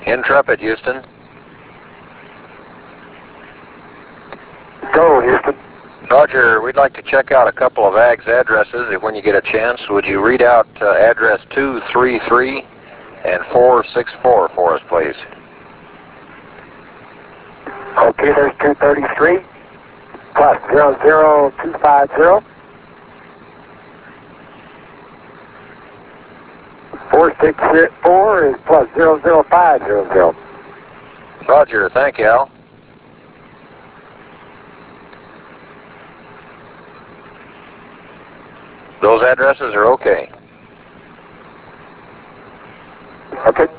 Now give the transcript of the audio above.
Intrepid, Houston. Go, Houston. Roger, we'd like to check out a couple of AGS addresses when you get a chance. Would you read out address 233 and 464 for us, please? Okay, there's 233 plus 00250. 464 is plus 00500. Roger, thank you, Al. Those addresses are okay. Okay.